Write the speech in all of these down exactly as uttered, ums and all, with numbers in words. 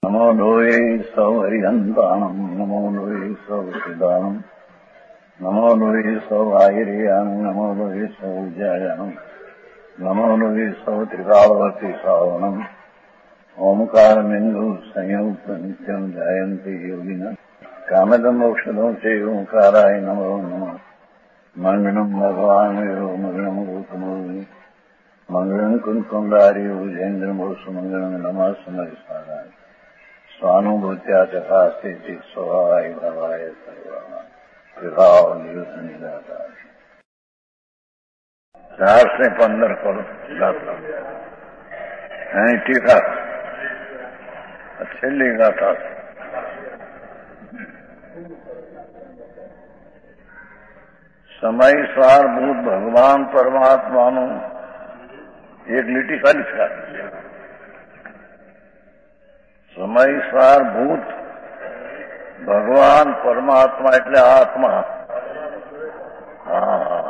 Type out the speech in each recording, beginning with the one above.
નમો લોહે સૌ હરિહંતાણમ નમો લોહે સૌ સિદાનમ નમો લોહે સૌ આયર્યાણમ નમો લોહે સૌ જયાણમ નમો લોહે સૌ ત્રિકાળવતી સાવણમ ઓમકાર બિંદુ સંયુક્ત નિત્યમ જાયંતી યોગિના કામદમ ઔષધો છે ઓંકારાય નમો નમઃ મંગળમ ભગવાન વિરો મંગળમ ગૌતમોની મંગળમ કુંકુંડારી ઉજેન્દ્રમો સુમંગળમ નમઃ સમરિસારાય સ્વાનુભૂત્યા ચકાસ્તે સ્વભાવાય ભવાય સર્વા વિભાવ નિયુદ્ધ નિરાકાર ચારસો ને પંદર કરોડ ગાથા એની ટીકા છેલ્લી ગાથા સમય સારભૂત ભગવાન પરમાત્માનું એક લીટી ખાલી છે. સમય સારભૂત ભગવાન પરમાત્મા એટલે આત્મા. હા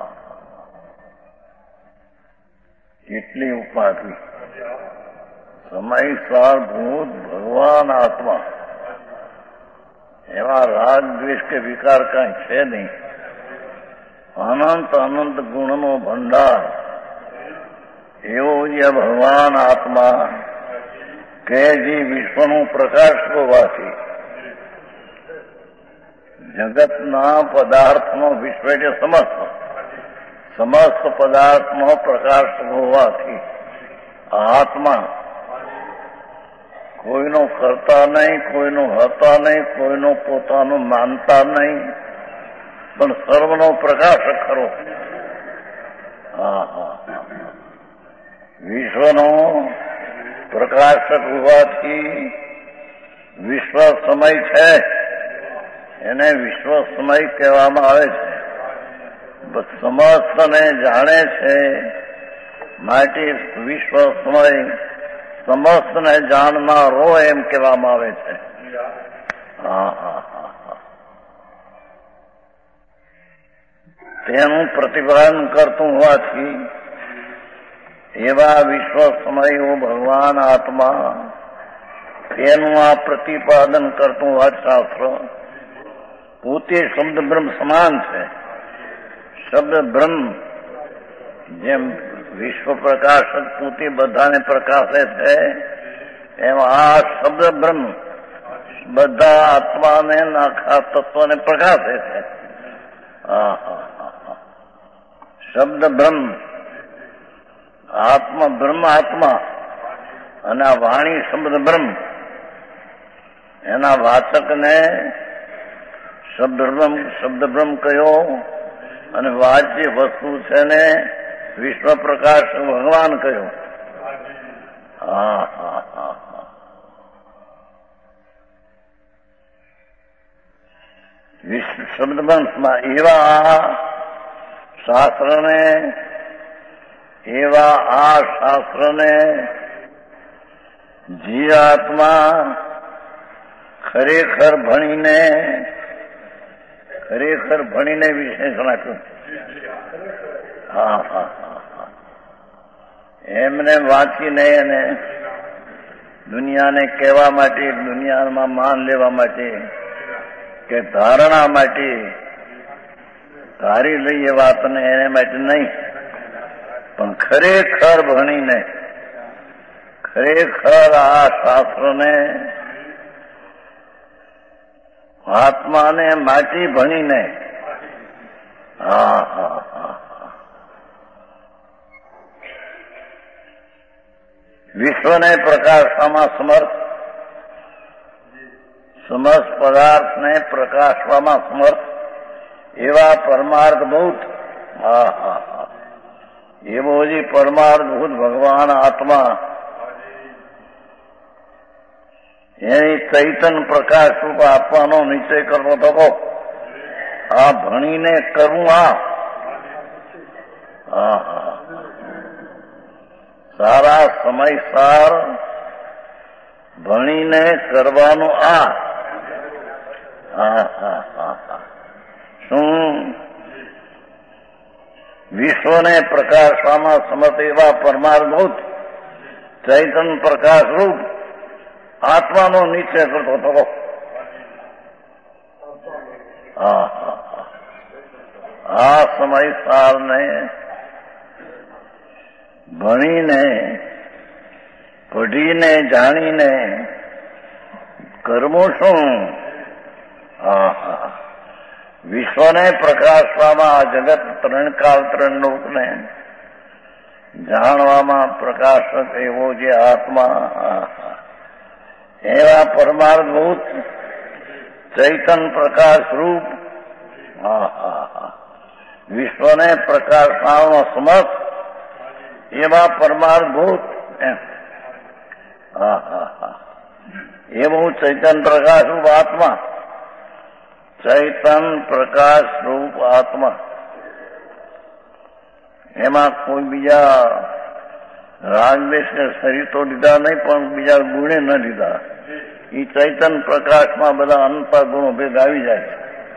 કેટલી ઉપાધિ. સમય સારભૂત ભગવાન આત્મા. એમાં રાગ દ્વેષ કે વિકાર કઈ છે નહીં. અનંત અનંત ગુણનો ભંડાર એવો જે ભગવાન આત્મા કે જે વિશ્વનું પ્રકાશ હોવાથી જગતના પદાર્થનો વિશ્વ એટલે સમસ્ત સમસ્ત પદાર્થનો પ્રકાશ હોવાથી આત્મા કોઈનો કરતા નહીં, કોઈનો હતા નહીં, કોઈનો પોતાનું માનતા નહીં, પણ સર્વનો પ્રકાશ ખરો. હા હા વિશ્વનો પ્રકાશક હોવાથી વિશ્વ સમય છે એને વિશ્વ સમય કહેવામાં આવે છે. સમસ્તને જાણે છે માટે વિશ્વ સમય સમસ્તને જાણનારો એમ કહેવામાં આવે છે. હા હા હા હા તેનું પ્રતિપાદન કરતું હોવાથી એવા વિશ્વ સમયો ભગવાન આત્મા તેનું આ પ્રતિપાદન કરતું આ શાસ્ત્ર પોતે શબ્દ બ્રહ્મ સમાન છે. શબ્દ બ્રહ્મ જેમ વિશ્વ પ્રકાશક પોતે બધાને પ્રકાશે છે એમ આ શબ્દ બ્રહ્મ બધા આત્માને આખા તત્વને પ્રકાશે છે. હા હા હા શબ્દ બ્રહ્મ આત્મા બ્રહ્મ આત્મા અને આ વાણી શબ્દ બ્રહ્મ એના વાચકને શબ્દ બ્રહ્મ શબ્દ બ્રહ્મ કયો અને વાચ્ય વસ્તુ છે ને વિશ્વ પ્રકાશ ભગવાન કયો. હા હા હા હા વિશ્વ શબ્દ બ્રહ્મમાં એવા શાસ્ત્રને એવા આ શાસ્ત્રને જે આત્મા ખરેખર ભણીને ખરેખર ભણીને વિશેષણ આપ્યું. હા હા હા હા એમને વાંચીને એને દુનિયાને કહેવા માટે, દુનિયામાં માન લેવા માટે કે ધારણા માટે ધારી લઈએ વાતને એને માટે નહીં, પણ ખરેખર ભણીને ખરેખર આ શાસ્ત્રને આત્માને માટી ભણીને હા હા હા વિશ્વને પ્રકાશવામાં સમર્થ, સમસ્ત પદાર્થને પ્રકાશવામાં સમર્થ એવા પરમાર્થભૂત હા હા હા એવો જે પરમાર્થભૂત ભગવાન આત્મા એની ચૈતન પ્રકાશ રૂપ આપવાનો નિશ્ચય કરવો હતો. આ ભણીને કરવું આ હા હા સારા સમયસાર ભણીને કરવાનું આ હા હા હા હા શું વિશ્વને પ્રકાશવામાં સમર્થ એવા પરમાર્થભૂત ચૈતન પ્રકાશ રૂપ આત્માનો નિશ્ચય કરતો હતો. હા આ સમય સારને ભણીને પઢીને જાણીને કરવું શું? હા હા વિશ્વને પ્રકાશવામાં આ જગત ત્રણ કાળ ત્રણ લોકને જાણવામાં પ્રકાશક એવો જે આત્મા એવા પરમાર્થભૂત ચૈતન પ્રકાશ રૂપ વિશ્વને પ્રકાશવાનો સમર્થ એવા પરમાર્થભૂત એમ એવું ચૈતન પ્રકાશ રૂપ આત્મા ચૈતન પ્રકાશ રૂપ આત્મા એમાં કોઈ બીજા રાગદેશ કે શરીર તો લીધા નહીં પણ બીજા ગુણે ન લીધા. એ ચૈતન પ્રકાશમાં બધા અંતર ગુણો ભેગ આવી જાય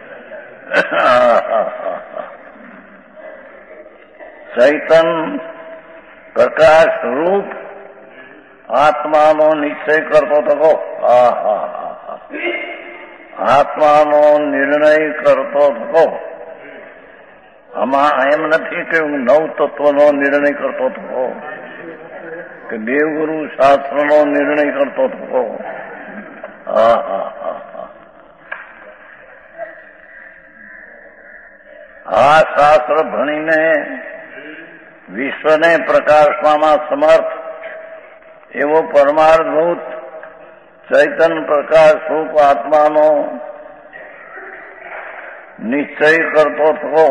છે. ચૈતન પ્રકાશ રૂપ આત્માનો નિશ્ચય કરતો થકો. હા હા હા આત્માનો નિર્ણય કરતો થકો. આમાં એમ નથી કે હું નવ તત્વનો નિર્ણય કરતો થકો કે દેવગુરુ શાસ્ત્રનો નિર્ણય કરતો થકો. હા હા હા આ શાસ્ત્ર ભણીને વિશ્વને પ્રકાશવામાં સમર્થ એવો પરમાર્થભૂત ચૈતન પ્રકાશ રૂપ આત્માનો નિશ્ચય કરતો થકો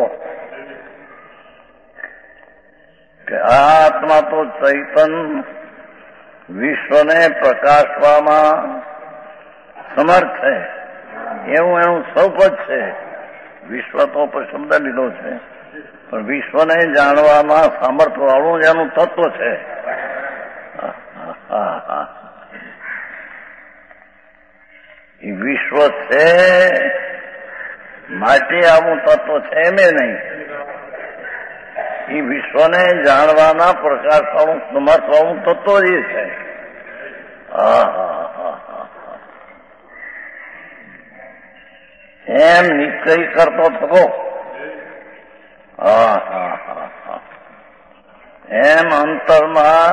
કે આ આત્મા તો ચૈતન વિશ્વને પ્રકાશવામાં સમર્થ છે એવું એનું સૌપદ છે. વિશ્વ તો શબ્દ લીધો છે પણ વિશ્વને જાણવામાં સામર્થ્ય વાળું એનું તત્વ છે. એ વિશ્વ છે માટે આવું તત્વ છે એમ નહીં. એ વિશ્વને જાણવાના પ્રકાશવાનું સમર્થ વાળું તત્વ જ છે. હા હા હા એમ નિશ્ચય કરતો થકો. હા હા હા એમ અંતરમાં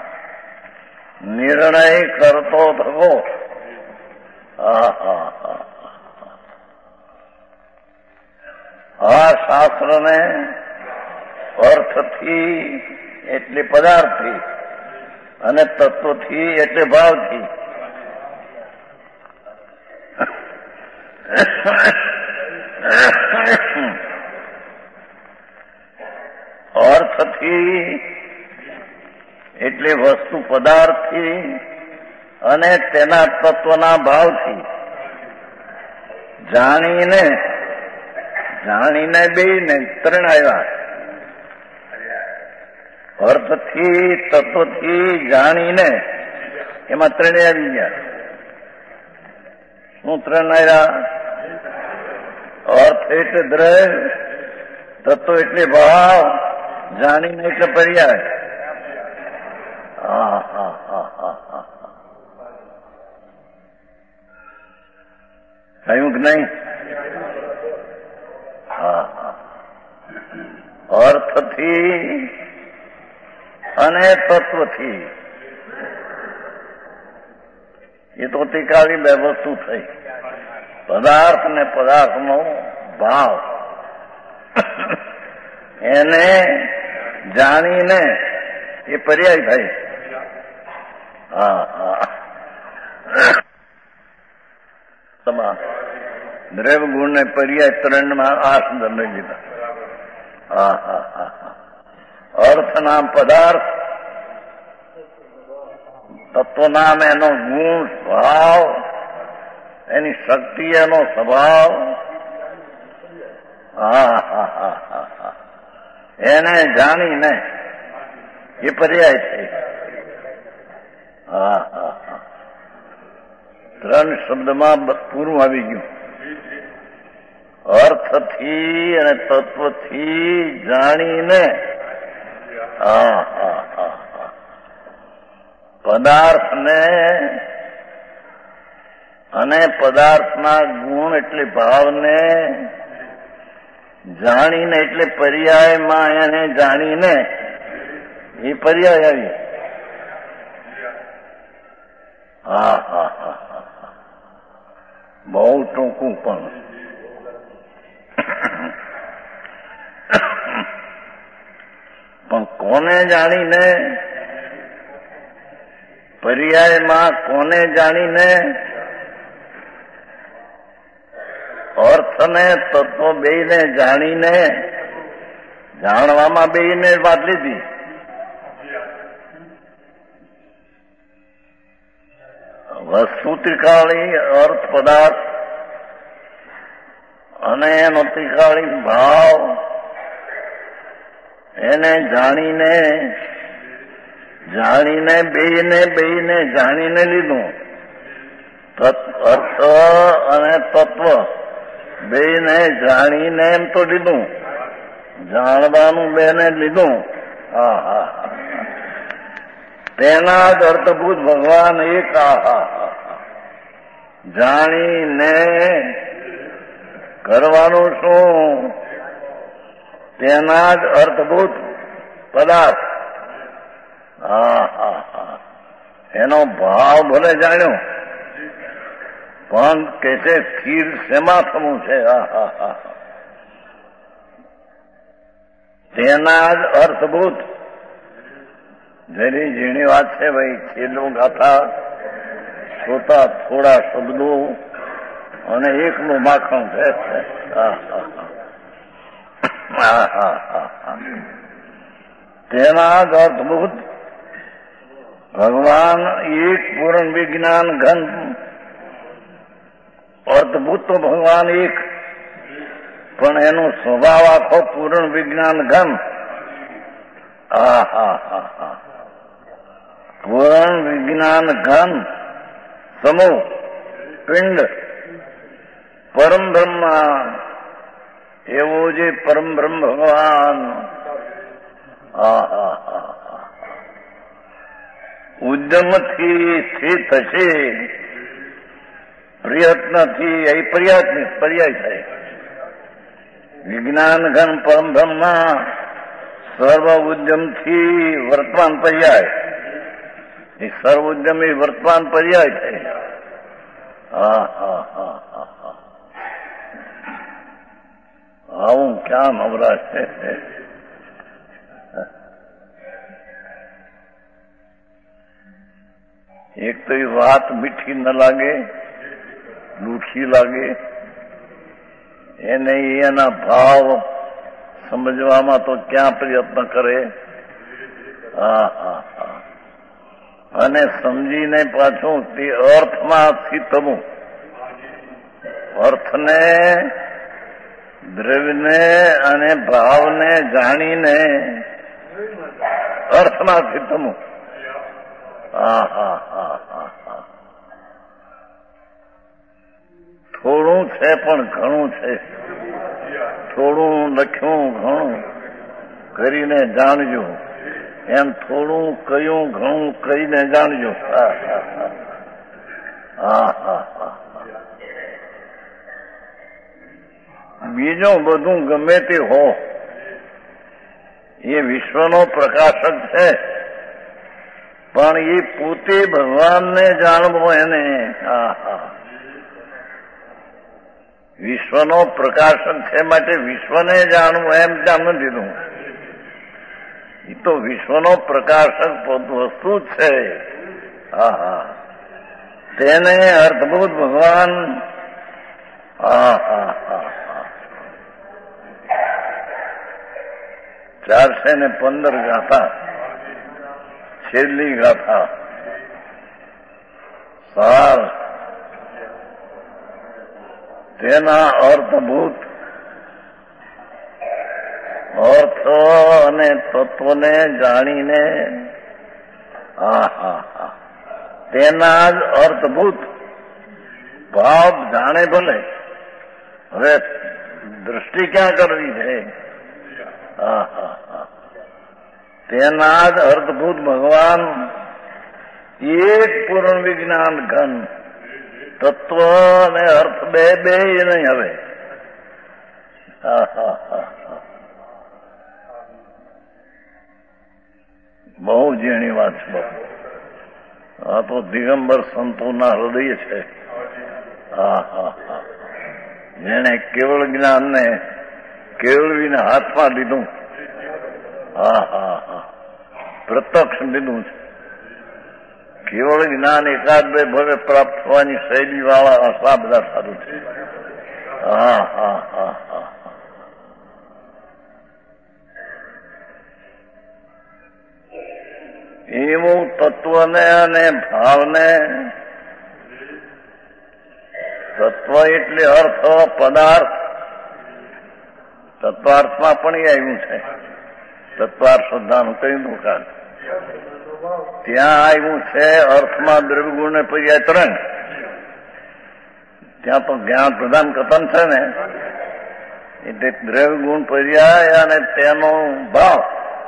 નિર્ણય કરતો થકો. હા હા હા આ શાસ્ત્રને અર્થથી એટલે પદાર્થથી અને તત્વથી એટલે ભાવથી અર્થથી એટલે વસ્તુ પદાર્થથી અને તેના તત્વના ભાવથી જાણીને જાણીને બે ને ત્રણ આવ્યા. અર્થથી તત્વથી જાણીને એમાં ત્રણ આવી ગયા. શું ત્રણ આવ્યા? અર્થ એટલે દ્રવ્ય, તત્વ એટલે ભાવ, જાણીને એટલે પર્યાય. હા હા હા હા હા કહ્યું કે નહીં? હા હા અર્થથી અને તત્વથી એ તો ટીકાવી બે વસ્તુ થઈ. પદાર્થ ને પદાર્થનો ભાવ એને જાણીને એ પર્યાય થાય. હા હા દ્રવ્ય ગુણ ને પર્યાય ત્રણ માં આ શબ્દ લઈ લીધા. હા હા હા હા અર્થ નામ પદાર્થ, તત્વ નામ એનો ગુણ ભાવ, એની શક્તિ એનો સ્વભાવ. હા હા હા હા હા એને જાણીને એ પર્યાય છે. હા હા હા ત્રણ શબ્દમાં પૂરું આવી ગયું. અર્થથી અને તત્વથી જાણીને હા હા હા પદાર્થને અને પદાર્થના ગુણ એટલે ભાવને જાણીને એટલે પર્યાયમાં એને જાણીને એ પર્યાય આવી. હા હા હા હા બહુ ટૂંકું પણ પણ કોને જાણીને પર્યાયમાં કોને જાણીને અર્થને તત્વ બેયને જાણીને જાણવામાં બેયને વાત લીધી. વસ્તુ ત્રિકાળી અર્થ પદાર્થ અને એનો ત્રિકાળી ભાવ એને જાણીને જાણીને બેયને બેયને જાણીને લીધું. અર્થ અને તત્વ બેયને જાણીને એમ તો લીધું, જાણવાનું બેને લીધું. હા હા તેના જ અર્થભૂત ભગવાન એક. આ જાણીને કરવાનું શું? તેના જ અર્થભૂત પદાર્થ. હા હા હા એનો ભાવ ભલે જાણ્યો પણ કે છે સ્થિર શેમાં થવું છે? હા હા હા તેના જ અર્થભૂત. જેની ઝીણી વાત છે ભાઈ. છેલ્લું ગાથા છોટા થોડા શબ્દો અને એકનું માખણ છે. હા હા હા હા હા હા તેના જ અર્થભૂત ભગવાન એક પૂર્ણ વિજ્ઞાન ઘન. અર્થભૂત તો ભગવાન એક પણ એનો સ્વભાવ આખો પૂર્ણ વિજ્ઞાન ઘન. હા હા હા હા પૂર્ણ વિજ્ઞાન ઘન સમૂહ પિંડ પરમ બ્રહ્મા એવો જે પરમ બ્રહ્મ ભગવાન. હા હા હા ઉદ્યમથી સ્થિત થશે, પ્રયત્નથી એ પર્યાય પર્યાય થાય. વિજ્ઞાન ઘન પરમ બ્રહ્મા સર્વ ઉદ્યમથી વર્તમાન પર્યાય. એ સર્વ ઉદ્યમ એ વર્તમાન પર્યાય થાય. હા હા હા હા હા આવું ક્યાં નવરાશ છે? એક તો એ વાત મીઠી ન લાગે, મીઠી લાગે એને એના ભાવ સમજવામાં તો ક્યાં પ્રયત્ન કરે. હા હા હા અને સમજીને પાછું તે અર્થમાં સ્થિત થવું. અર્થને દ્રવ્યને અને ભાવને જાણીને અર્થમાં સ્થિત થવું. હા હા હા હા હા થોડું છે પણ ઘણું છે. થોડું લખ્યું ઘણું કરીને જાણજો. એમ થોડું કયું ઘણું કહીને જાણજો. હા હા હા હા હા બીજું બધું ગમે તે હો એ વિશ્વનો પ્રકાશક છે પણ એ પોતે ભગવાનને જાણવો એને. હા હા વિશ્વનો પ્રકાશક છે માટે વિશ્વને જાણવું એમ ત્યાં નથી દીધું. એ તો વિશ્વનો પ્રકાશક વસ્તુ જ છે. હા હા તેને અર્થભૂત ભગવાન. હા હા હા હા ચારસે ને પંદર ગાથા. છેલ્લી ગાથા સાર તેના અર્થભૂત અર્થ અને તત્વને જાણીને. હા હા હા તેના જ અર્થભૂત ભાવ જાણે ભલે. હવે દૃષ્ટિ ક્યાં કરવી છે? હા હા હા તેના જ અર્થભૂત ભગવાન એક પૂર્ણ વિજ્ઞાન ઘન તત્વ અને અર્થ બે બે નહીં હવે. હા હા હા બહુ ઝીણી વાત છે બાપુ. આ તો દિગંબર સંતોના હૃદય છે. હા હા હા જેને કેવળ જ્ઞાનને કેળવીને હાથમાં લીધું. હા હા હા પ્રત્યક્ષ લીધું છે. કેવળ જ્ઞાન એકાદ બે ભવે પ્રાપ્ત થવાની શૈલી વાળા આશા બધા સારું છે. હા હા હા હા એવું તત્વને અને ભાવને, તત્વ એટલે અર્થ પદાર્થ, તત્વાર્થમાં પણ એ આવ્યું છે. તત્વાર્થ શ્રદ્ધાનું કયું દુકાન ત્યાં આવ્યું છે. અર્થમાં દ્રવ્યગુણ ને પર્યાય ત્રણ. ત્યાં તો જ્ઞાન પ્રધાન કથન છે ને, એટલે દ્રવ્યગુણ પર્યાય અને તેનો ભાવ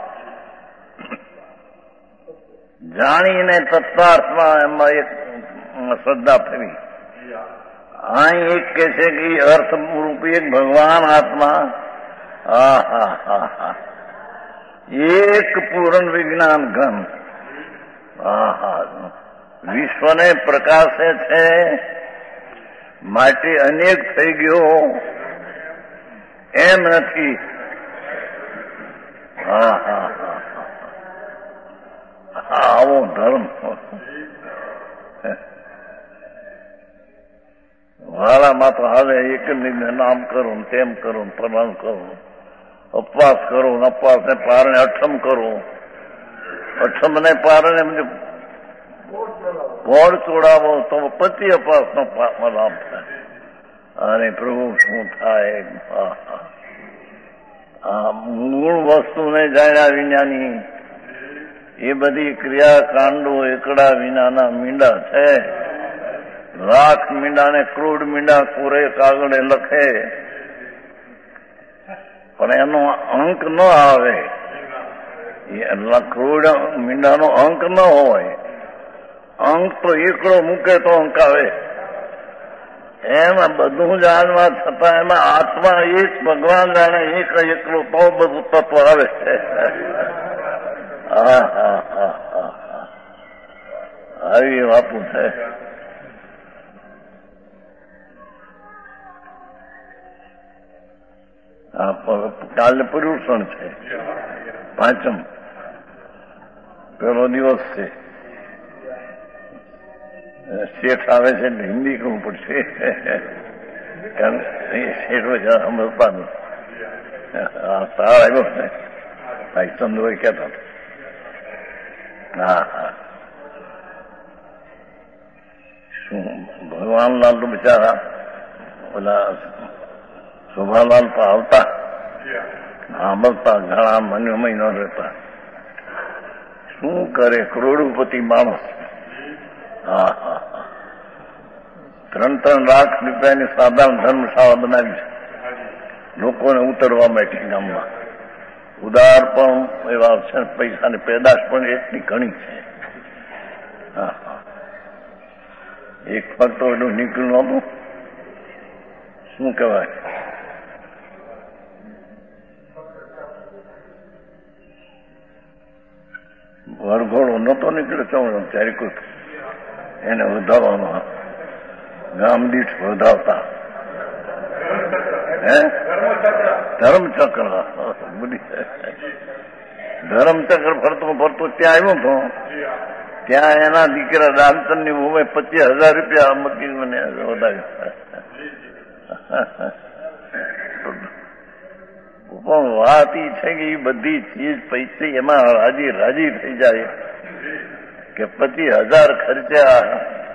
જાણીને તત્વાર્થમાં એમાં એક શ્રદ્ધા ફેરી. અહીં એક કે છે કે અર્થ રૂપી એક ભગવાન આત્મા. હા હા હા હા એક પૂર્ણ વિજ્ઞાન ઘન. હા હા વિશ્વને પ્રકાશે છે માટે અનેક થઈ ગયો એમ નથી. હા હા હા આવો ધર્મ વાળામાં તો હવે એક નામ કરું તેમ કરું પ્રમાણ કરું, ઉપવાસ કરું, ઉપવાસને પારણે અઠમ કરું, અઠમને પારણે ગોળ ચોડાવો તો પતિ અપાસનો લાભ થાય. અરે પ્રભુ શું થાય. આ મૂળ વસ્તુને જાણ્યા વિનાની એ બધી ક્રિયા કાંડો એકડા વિનાના મીંડા છે. લાખ મીંડાને ક્રૂડ મીંડા કોરે કાગળે લખે પણ એનો અંક ન આવે. ક્રૂડ મીંડાનો અંક ન હોય. અંક તો એકડો મૂકે તો અંક આવે. એમાં બધું જાણવા છતાં એમાં આત્મા એક ભગવાન જાણે એક એકલો તો બધું તત્વ આવે છે. હા હા હા હા આવી વાપુ છે. કાલે પર્યુષણ છે, પાંચમ પેલો દિવસ છે. શેઠ આવે છે એટલે હિન્દી કરવું પડશે કારણ શેઠ સમજતા નહીં. તાર આવ્યો ને ભાઈ ચંદ્રભાઈ કહેતા. હા હા શું ભગવાનલાલ તો બિચારા ઓલા શોભાલાલ તો આવતા સાંભળતા ઘણા મને મહિનો રહેતા. શું કરે કરોડોપતિ માણસ. હા હા હા ત્રણ ત્રણ લાખ રૂપિયાની સાધારણ ધર્મશાળા બનાવી છે લોકોને ઉતરવા માટે ગામમાં. ઉદાર પણ એવા છે, પૈસાની પેદાશ પણ એટલી ઘણી છે. હા હા એક ફક્ત એટલું નીકળ્યું હતું. શું કહેવાય વરઘોડો નતો નીકળ્યો ત્યારે કોઈ એને વધારવાનો ગામ દીઠ વધાવતા. હે ધર્મચક્ર ધર્મચક્ર ફરતો ફરતો ત્યાં આવ્યો હતો. ત્યાં એના દીકરા રામચંદ ની ભૂમે પચીસ હજાર રૂપિયા મકી મને વધાર્યું. પણ વાત એ છે કે એ બધી ચીજ પૈસી એમાં રાજી રાજી થઈ જાય કે પચીસ હજાર ખર્ચ્યા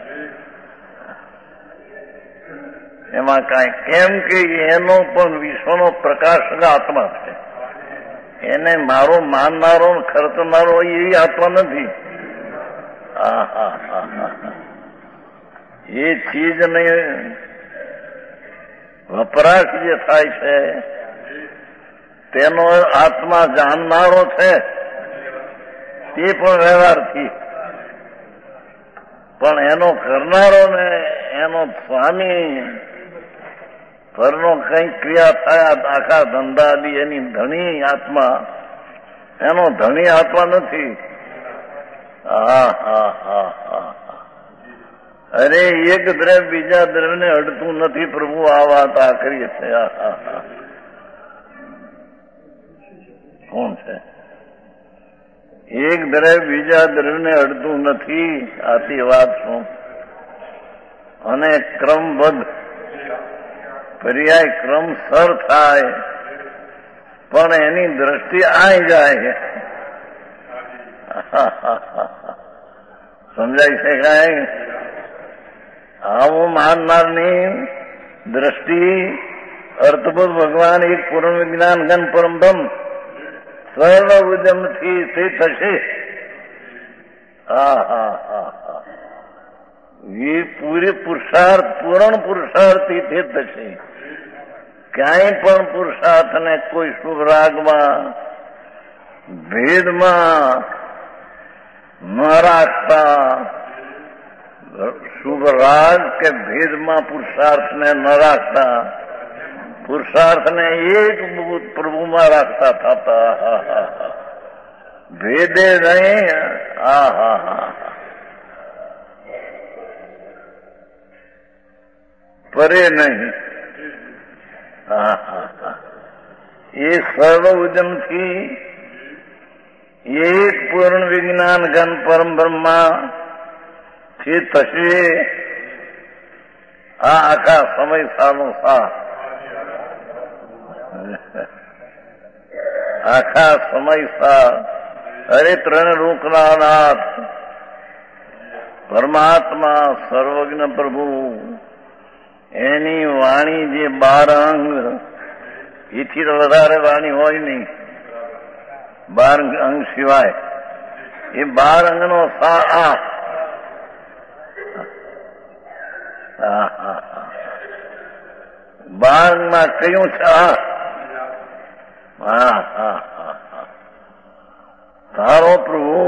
એમાં કાંઈ. કેમ કે એનો પણ વિશ્વનો પ્રકાશક આત્મા છે. એને મારો માનનારો ખર્ચનારો એ આત્મા નથી. હા હા હા હા એ ચીજને વપરાશ જે થાય છે તેનો આત્મા જાણનારો છે તે પણ વ્યવહારથી, પણ એનો કરનારો ને એનો સ્વામી પરનો કઈ ક્રિયા થયા આખા ધંધાદી એની ધણી આત્મા, એનો ધણી આત્મા નથી. હા હા હા હા અરે એક દ્રવ્ય બીજા દ્રવ્યને અડતું નથી પ્રભુ. આ વાત આખરી છે. કોણ છે? એક દ્રવ્ય બીજા દ્રવ્યને અડતું નથી. આથી વાત શું? અને ક્રમબદ્ધ પર્યાય ક્રમસર થાય પણ એની દ્રષ્ટિ આઈ જાય. સમજાય છે કાંઈ? આવું માનનારની દ્રષ્ટિ અર્થબોધ ભગવાન એક પૂર્ણ વિજ્ઞાન ઘન પરમબ્રહ્મ સર્વ ઉદ્યમથી તે થશે. હા હા હા હા એ પૂરી પુરુષાર્થ પૂર્ણ પુરુષાર્થથી તે થશે. ક્યાંય પણ પુરુષાર્થને કોઈ શુભ રાગમાં ભેદમાં ન રાખતા, શુભ રાગ કે ભેદમાં પુરુષાર્થને ન રાખતા, પુરુષાર્થને એક પ્રભુમાં રાખતા થતા. ભેદે નહીં. હા હા હા પરે નહીં. હા હા હા એ સર્વ ઉદ્યમથી એક પૂર્ણ વિજ્ઞાન ઘન પરમ બ્રહ્મા થી થશે. આ આખા સમય સાનો સા આખા સમય સા હરે ત્રણ રૂપના નાથ પરમાત્મા સર્વજ્ઞ પ્રભુ એની વાણી જે બાર અંગ, એથી તો વધારે વાણી હોય નહીં બાર અંગ સિવાય. એ બાર અંગનો સા આ બાર અંગમાં કયું છે? આ હા હા હા તારો પ્રભુ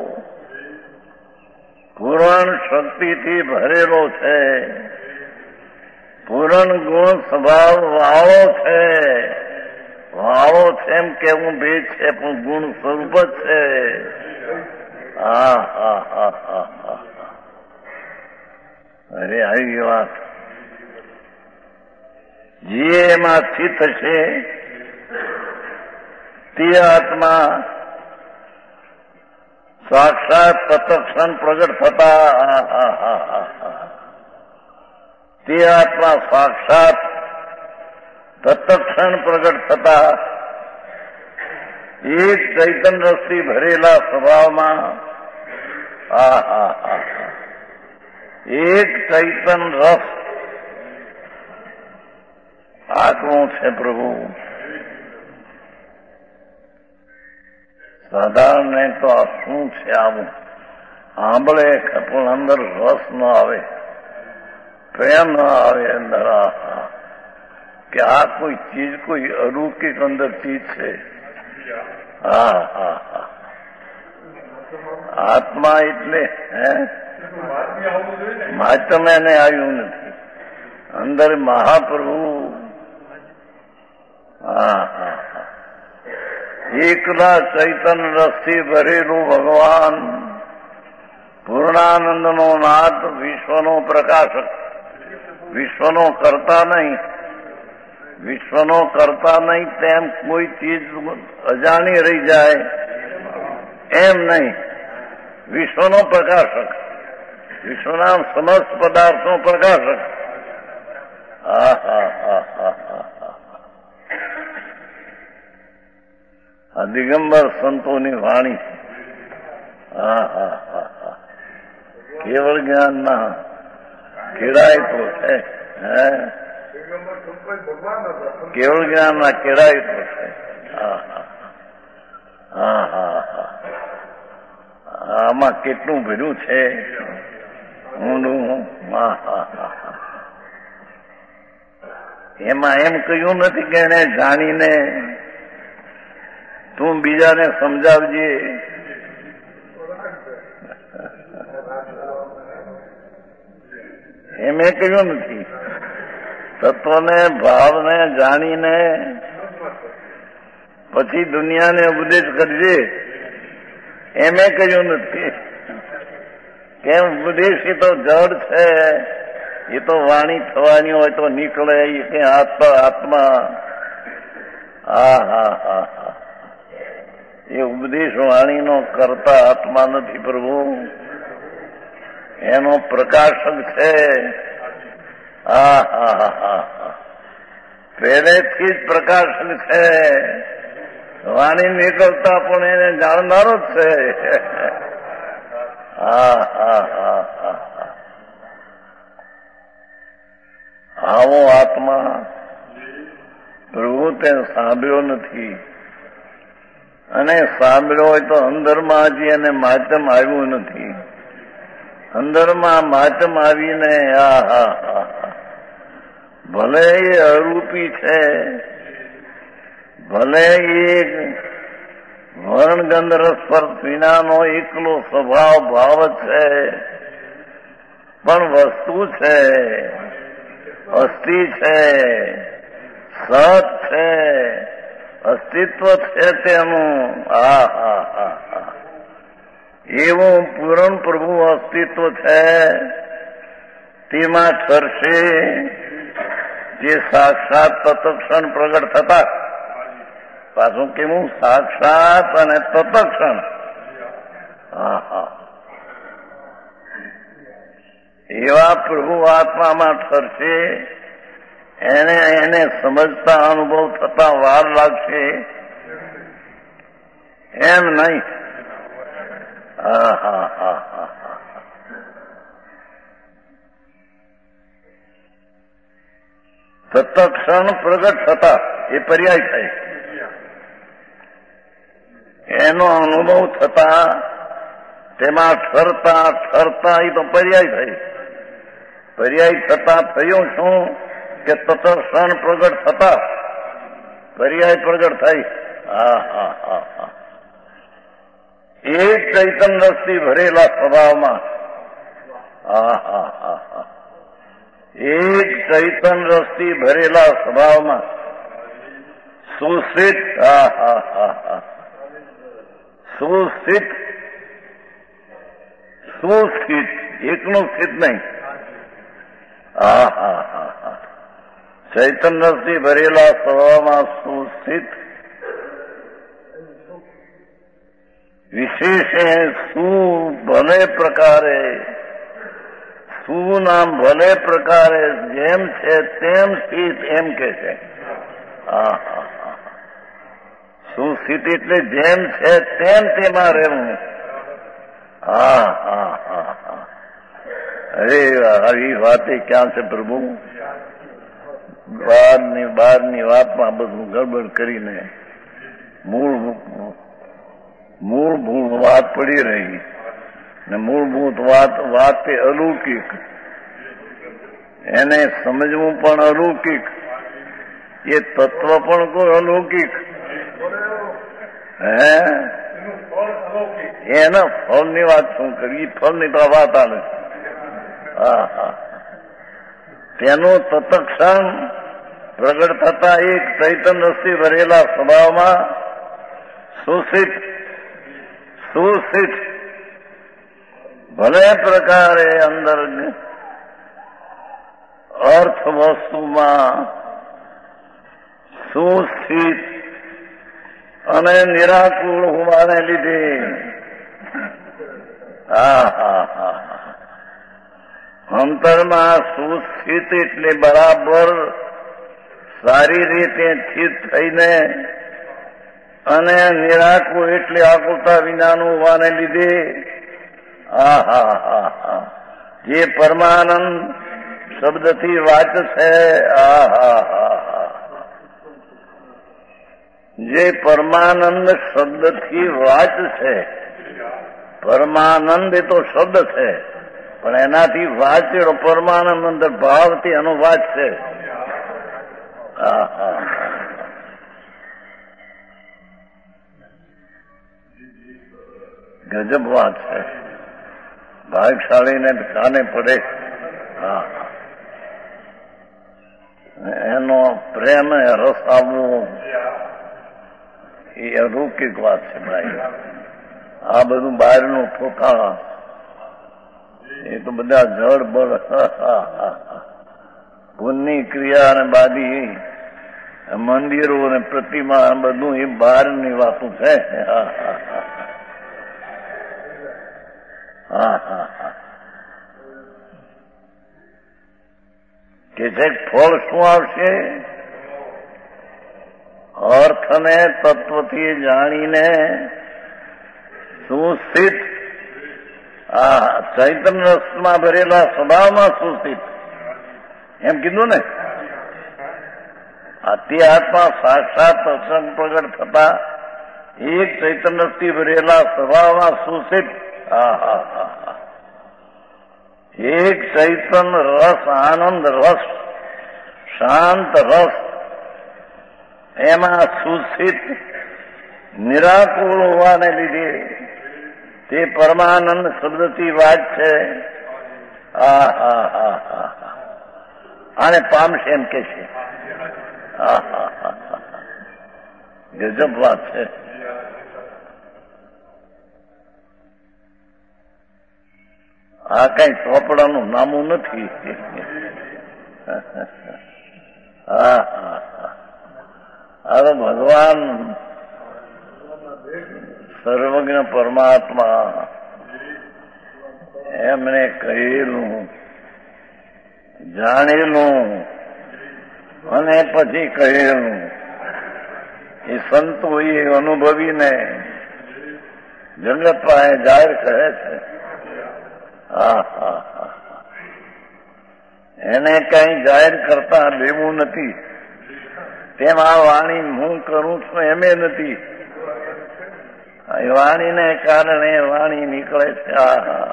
પૂર્ણ શક્તિથી ભરેલો છે, પૂર્ણ ગુણ સ્વભાવ વાળો છે. વાળો છે એમ કેવું ભેદ છે પણ ગુણ સ્વરૂપ જ છે. હા હા હા હા હા અરે આવી વાત. જે એમાં સ્થિત છે તે આત્મા સાક્ષાત તત્ક્ષણ પ્રગટ થતા, તે આત્મા સાક્ષાત તત્ક્ષણ પ્રગટ થતા એક ચૈતન્ય રસથી ભરેલા સ્વભાવમાં હા હા હા એક ચૈતન્ય રસ આત્મો છે પ્રભુ. સાધારણ ને તો આ શું છે? આવું આંબળે પણ અંદર રસ ન આવે, પ્રેમ ન આવે અંદર. આ કે આ કોઈ ચીજ કોઈ અલૌકિક અંદર ચીજ છે. હા હા હા આત્મા એટલે હે માધ્યમ એને આવ્યું નથી અંદર મહાપ્રભુ. હા હા હા એકલા ચૈતન્ય રસથી ભરેલું ભગવાન પૂર્ણાનંદનો નાથ, વિશ્વનો પ્રકાશક, વિશ્વનો કરતા નહીં, વિશ્વનો કરતા નહીં તેમ કોઈ ચીજ અજાણી રહી જાય એમ નહીં. વિશ્વનો પ્રકાશક, વિશ્વના સમસ્ત પદાર્થનો પ્રકાશક. હા હા હા હા હા આ દિગંબર સંતોની વાણી. હા હા હા હા કેવળ જ્ઞાનના કેળાય તો છે. હે કેવળ જ્ઞાનના કેળાય તો છે. હા હા હા હા હા આમાં કેટલું ભર્યું છે ઊંડું. હા હા હા એમાં એમ કહ્યું નથી કે એને જાણીને તું બીજાને સમજાવજે. એમ એમ એ કહ્યું નથી. તત્વને ભાવને જાણીને પછી દુનિયાને ઉપદેશ કરજે એમ એ કહ્યું નથી. કેમ ઉપદેશ એ તો જડ છે, એ તો વાણી થવાની હોય તો નીકળે કે આત્મા આત્મા હા હા હા હા એ ઉપદેશ વાણીનો કરતા આત્મા નથી પ્રભુ, એનો પ્રકાશક છે. હા હા હા હા પહેલેથી જ પ્રકાશક છે. વાણી નીકળતા પણ એને જાણનારો જ છે. હા હા હા હા આવો આત્મા પ્રભુ તે સાંભળ્યો નથી, અને સાંભળ્યો હોય તો અંદરમાં હજી એને માધ્યમ આવ્યું નથી. અંદરમાં માધ્યમ આવીને આ હા હા ભલે એ અરૂપી છે, ભલે એ વર્ણગંધ રસસ્પર્શ વિનાનો એકલો સ્વભાવ ભાવ છે, પણ વસ્તુ છે, અસ્થિ છે, સત છે, અસ્તિત્વ છે તેનું. હા હા હા હા એવું પૂરણ પ્રભુ અસ્તિત્વ છે. તેમાં ઠરશે જે સાક્ષાત તત્ક્ષણ પ્રગટ થતા. પાછું કેવું? સાક્ષાત અને તત્ક્ષણ. હા હા એવા પ્રભુ આત્મામાં ઠરશે. એને એને સમજતા અનુભવ થતા વાર લાગશે એમ નહીં. હા હા હા હા તત્ક્ષણ પ્રગટ થતા એ પર્યાય થાય. એનો અનુભવ થતા તેમાં ઠરતા ઠરતા એ તો પર્યાય થાય. પર્યાય થતા થયું શું કે તત્ક્ષણ પ્રગટ થતા પર્યાય પ્રગટ થાય. હા હા હા હા એક ચૈતન્ય રસથી ભરેલા સ્વભાવમાં. હા હા હા હા એક ચૈતન્ય રસથી ભરેલા સ્વભાવમાં સુસ્થિત. હા હા હા હા સુસ્થિત સુસ્થિત એકનું સ્થિત નહીં. હા હા હા હા ચૈતન્ય રસથી ભરેલા સ્વભાવમાં સુસ્થિત. વિશેષે શું ભલે પ્રકારે શું નામ ભલે પ્રકારે જેમ છે તેમ સ્થિત એમ કે છે. હા હા હા શું સ્થિતિ એટલે જેમ છે તેમ તેમાં રહેવું. હા હા હા હા અરે આવી વાતે ક્યાં છે પ્રભુ? બહારની બહારની વાતમાં બધું ગડબડ કરીને મૂળ મૂળભૂત વાત પડી રહી, ને મૂળભૂત વાત વાત એ અલૌકિક, એને સમજવું પણ અલૌકિક, એ તત્વ પણ કોઈ અલૌકિક. હે એના ફળની વાત શું કરી? ફળની તો વાત આવે. હા હા તેનું તત્ક્ષણ પ્રગટ થતા એક ચૈતન્ય રસથી ભરેલા સ્વભાવમાં સુસ્થિત સુસ્થિત ભલે પ્રકારે અંદર અર્થ વસ્તુમાં સુસ્થિત અને નિરાકુળ હોવાને લીધે. હા હા હા અંતરમાં સુસ્થિત એટલે બરાબર સારી રીતે સ્થિત થઈને, અને નિરાકુળ એટલે આકુલતા વિનાનું હોવાને લીધે. હા હા હા હા જે પરમાનંદ શબ્દથી વાત છે. હા હા હા હા જે પરમાનંદ શબ્દથી વાત છે. પરમાનંદ એ તો શબ્દ છે, પણ એનાથી વાંચેલો પરમાનંદ અંદર ભાવથી એનો વાત છે. હા હા ગજબ વાત છે. ભાગશાળીને કાને પડે. હા એનો પ્રેમ રસ આવવો એ અલૌકિક વાત છે ભાઈ. આ બધું બહારનું ઠોઠા એ તો બધા જળ બળ પુણ્યની ક્રિયા અને બાદી મંદિરો અને પ્રતિમા બધું એ બહારની વાતો છે. હા હા હા કે છે ફળ શું આવશે? અર્થને તત્વથી જાણીને સુસ્થિત આ ચૈતન્ય રસમાં ભરેલા સ્વભાવમાં સુસ્થિત એમ કીધું ને. આત્મા સાક્ષાત અસંગ પ્રગટ થતા એક ચૈતન્યથી ભરેલા સ્વભાવમાં સુસ્થિત. હા હા હા એક ચૈતન્ય રસ, આનંદ રસ, શાંત રસ, એમાં સુસ્થિત નિરાકુળ હોવાને લીધે તે પરમાનંદ શબ્દથી વાત છે. હા હા હા હા આને પામશે એમ કે છે. હા હા હા ગજબ વાત છે. આ કઈ ચોપડાનું નામું નથી. હા હા હવે ભગવાન સર્વજ્ઞ પરમાત્મા એમને કહેલું, જાણેલું અને પછી કહેલું એ સંતો એ અનુભવીને જગત પાસે જાહેર કરે છે. હા હા હા એને કઈ જાહેર કરતા લેવું નથી. તેમ આ વાણી હું કરું છું એમે નથી. વાણીને કારણે વાણી નીકળે છે. આ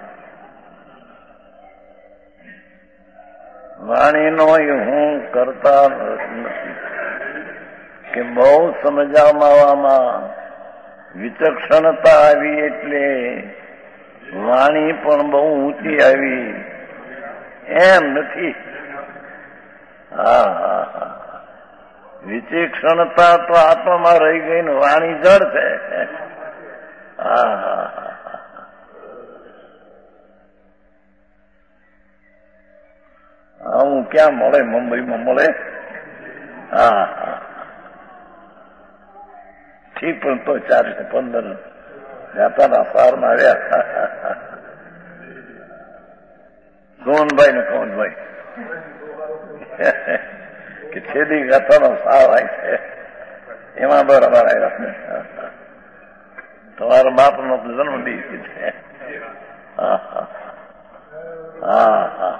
વાણીનો હું કરતા નથી કે બહુ સમજાવવામાં વિચક્ષણતા આવી એટલે વાણી પણ બહુ ઊંચી આવી એમ નથી. હા હા હા વિચક્ષણતા તો આત્મામાં રહી ગઈ ને વાણી જડ છે. હા હા હા હું ક્યાં મળે? મુંબઈમાં મળે. હા હા ઠીક પણ તો ચારસો પંદર જાતાના સારમાં આવ્યા. સોનભાઈ ને કૌનભાઈ કે છેલ્લી ગાથાનો સાવ આવે છે એમાં બરાબર આવ્યા. તમારા બાપનો જન્મ દિવસ છે. હા હા હા હા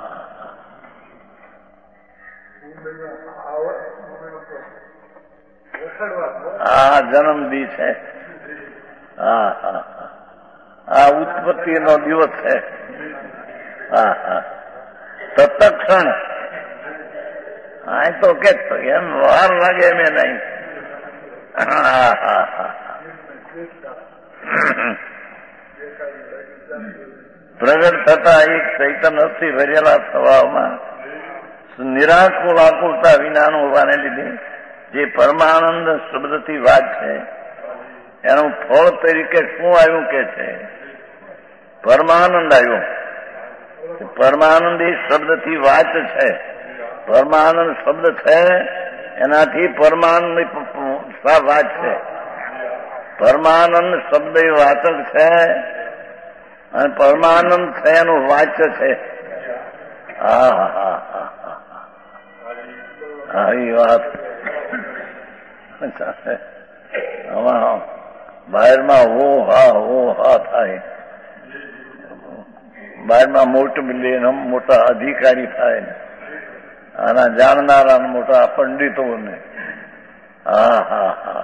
હા જન્મ દી છે. હા હા આ ઉત્પત્તિ નો દિવસ છે. હા હા તત્ક્ષણ આ તો કે એમ વાર લાગે એમ નહીં. હા હા હા પ્રગટ થતા એક ચૈતન્યથી ભરેલા સ્વભાવમાં નિરાકુળ આકુળતા વિનાનું હોવાને લીધે જે પરમાનંદ શબ્દથી વાત છે એનું ફળ તરીકે શું આવ્યું કે છે? પરમાનંદ આવ્યું. પરમાનંદ એ શબ્દથી વાત છે. પરમાનંદ શબ્દ છે એનાથી પરમાનંદ વાત છે. પરમાનંદ શબ્દ એ વાચક છે અને પરમાનંદ છે એનું વાચ્ય છે. હા હા હા હા એ વાત આમાં બહારમાં હો હા હો હા થાય. બહારમાં મોટું મિલે મોટા અધિકારી થાય ને આના જાણનારા મોટા પંડિતોને. હા હા હા